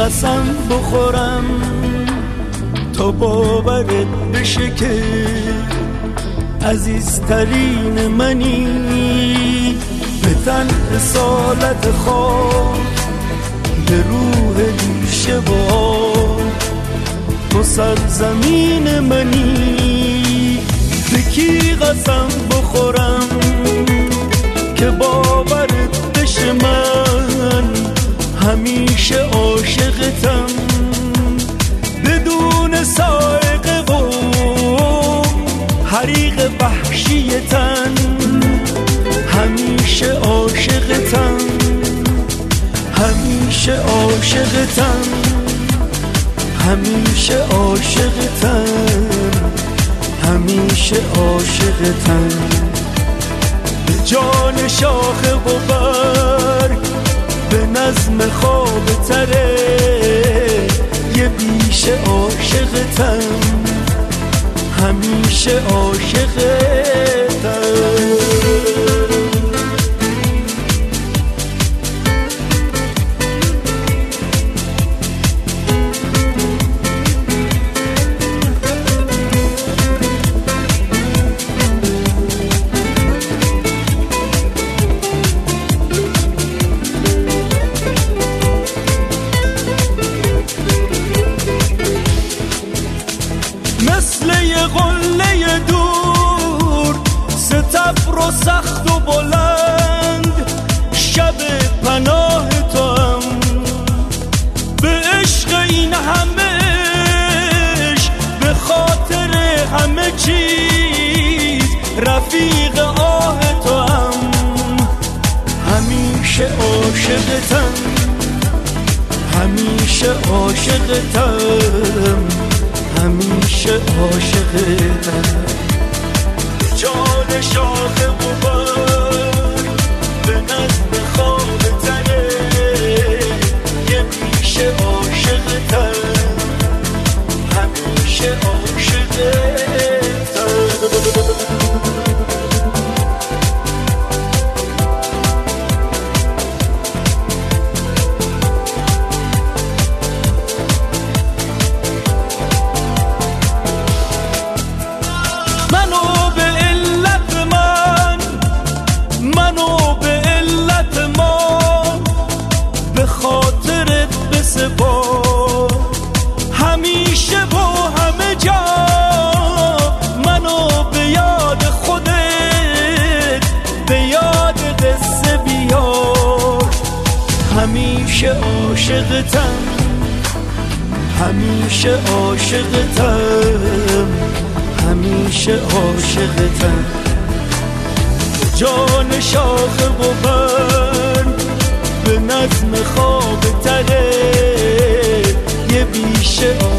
قسم بخورم تا باورت بشه که عزیزترین منی، به تن اصالت خواب به روح ریشه بار، تو سرزمین منی. به کی قسم بخورم که باورت بشه من همیشه عاشقتم، بدون سائقه و حریق وحشیتن، همیشه عاشقتم، همیشه عاشقتم، همیشه عاشقتم، همیشه عاشقتم. به جان شاخه و برگ به نظم خواب تره یه بیشه عاشقتم، همیشه عاشقتم. مثل یه قله دور ستبر و سخت و بلند، شب پناه تو هم به عشق این همه عشق، به خاطر همه چیز رفیق آه تو هم، همیشه عاشقتم، همیشه عاشقتم، همیشه عاشقتم. جان شاخه و برگ به نظم خواب تره یه بیشه عاشقتم، همیشه عاشقتم. همیشه با همه جا منو به یاد خودت، به یاد قصه بیار، همیشه عاشقتم، همیشه عاشقتم، همیشه عاشقتم. جان شاخه و برگ به نظم خواب تره یه بیشه